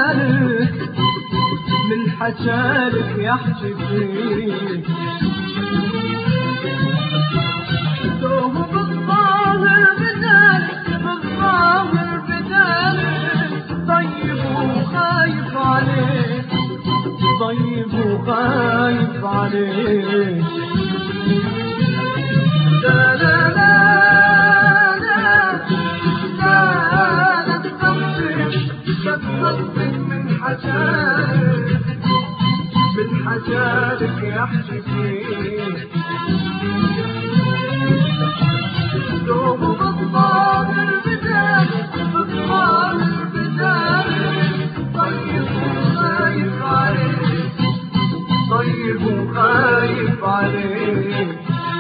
حجالك من حجالك يحكي فيه دوب بالظاهر بدالك بالظاهر بدالك طيب وخايف عليك طيب وخايف عليك لا لا لا من حجالك يحكي فيه دوب بالظاهر بدالك بالظاهر بدالك طيب وخايف عليك طيب وخايف عليك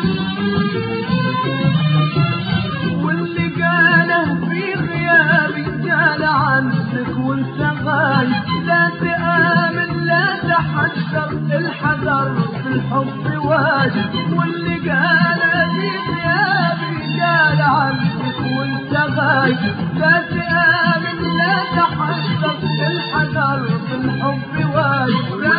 واللي قاله في غيابي قال عنك وانت غايب لا تآمن لا تحذر الحذر في الحب واجب واللي قاله في غيابي قال عنك وانت غايب لا تآمن لا تحذر الحذر في الحب واجب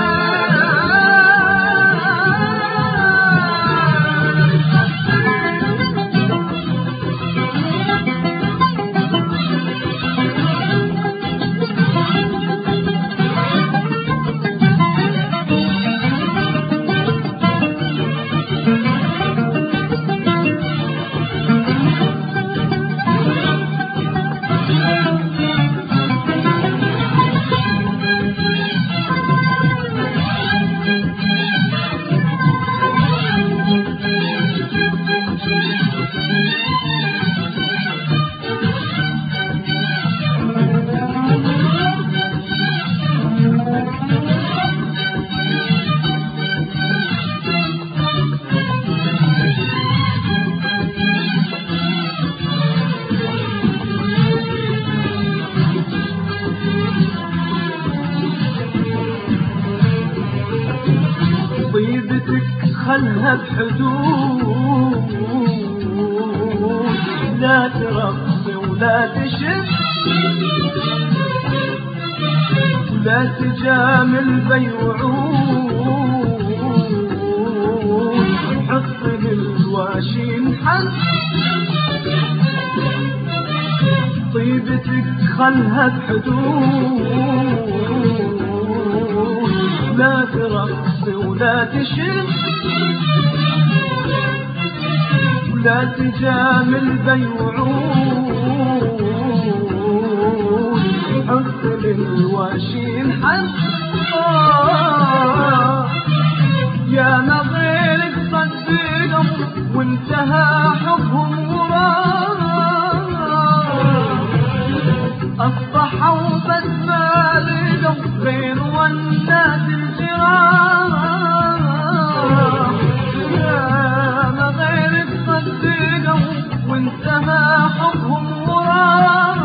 خلها بحدود لا ترقص ولا تشف ولا تجامل بي وعود حط للواشين حد طيبتك خلها بحدود لا ترقص ولا تشف ولا تجامل بي وعود حط للواشين حد يا ما غيرك صدقهم وانتهى حبهم وراء اصبحوا بس ما لقوا غير والناس الجراح يا ما غيرك صدقهم وانتهى حبهم وراء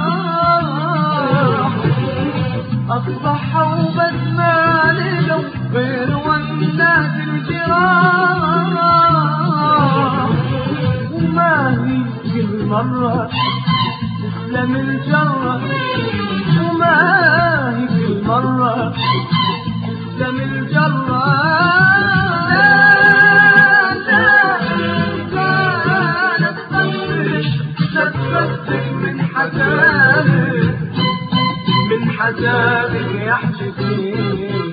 اصبحوا بس ما لقوا غير والناس الجراح وما هي كل مرة تسلم الجرة وما هي كل مرة تسلم الجرة لا تفتش من حجالك من حجالك يحكي فيه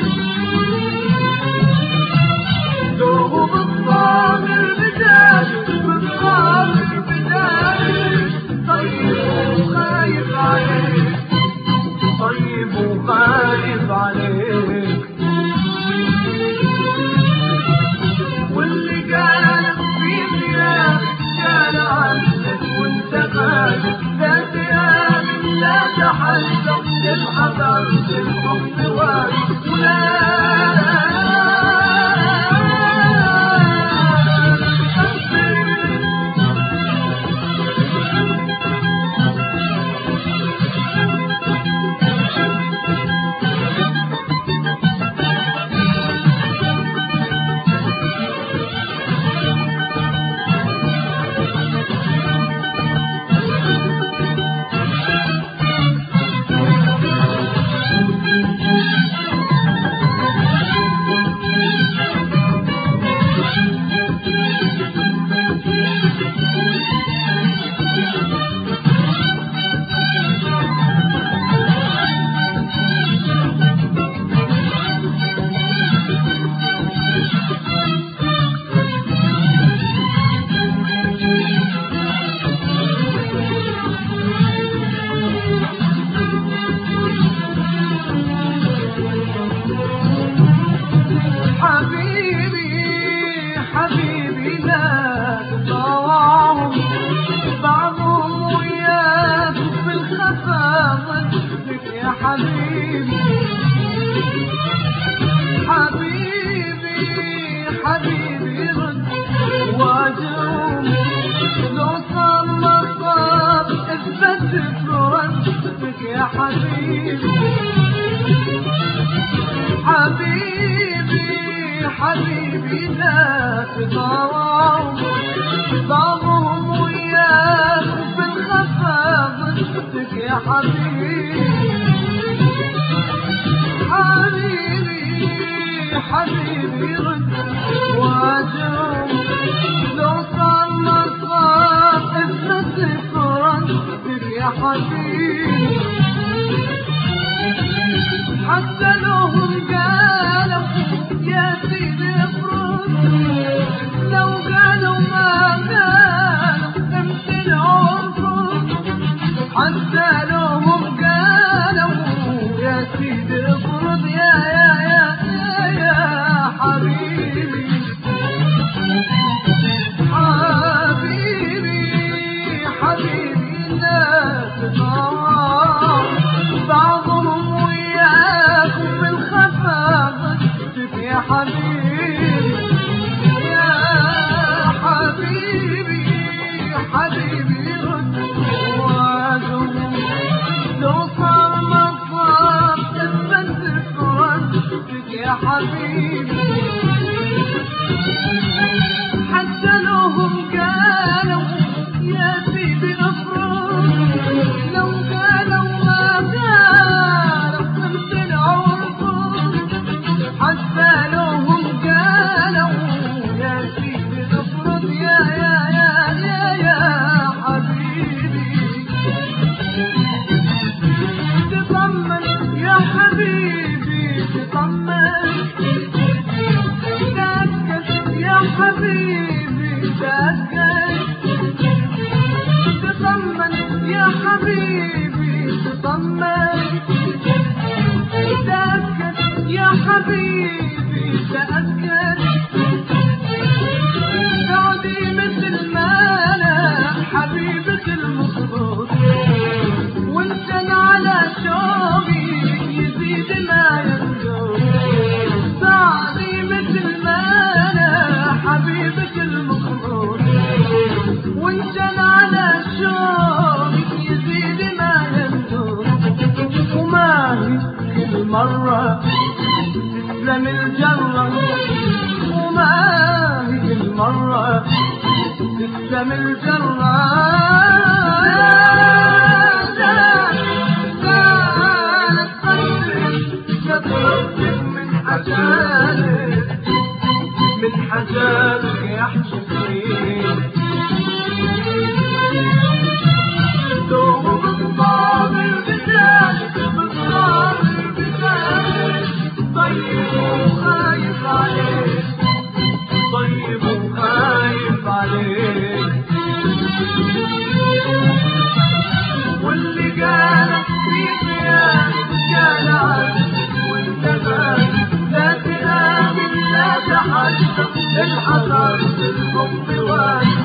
دوب بالظاهر بدالك بالظاهر بدالك طيب وخايف عليك طيب وخايف عليك واللي قالك في غيابك قال عنك وانت غايب لا تآمن لا تحذر الحذر الحب واجب ولا حبيبي حبيبي حبيبي رد واجوم لو صار ما صار اثبت بردك يا حبيبي حبيبي حبيبي لا تضاوعوا ضامهم وياك بالخفا ضدك يا حبيبي حبيبي حبيبي رد واجوم لو صار ما صار اثبت ردك يا حبيبي حتى لوهم قالوا يا سيدي افرض لو قالوا ما قالوا امثل عرفض حتى لوهم قالوا يا سيدي افرض يا حبيبي حبيبي حبيبي لا تضاع بعضهم وياكم بالخفا ضدك يا حبيبي يا حبيبي حبيبي رد واجوم لو صار ما صار اثبت ردك يا حبيبي حتى لوهم قالوا يا سيدي افرض لو قالوا ما قالوا امثل عرفض حتى لوهم قالوا يا سيدي افرض يا حبيبي تطمن يا حبيبي تطمن تأكد يا حبيبي تأكد تطمن يا حبيبي تطمن تأكد يا حبيبي تأكد سعدي مثل ما أنا حبيبك المفروض وانت على شوقي يزيد ما ينزل سعدي مثل ما أنا حبيبك المفروض وانت على شوقي يزيد ما ينزل وما هي كل مرة تسلم الجرة وما هي كل مرة تسلم الجرة كانت قلبي تتردد من حجالك يا حسين دوب بالصابر بتاعك بالصابر بتاعك طيب وخايف عليك طيب وخايف عليك واللي قالك في خيانك قال عنك وانت بالك لا تآمن لا تحدث الحذر الحب واجب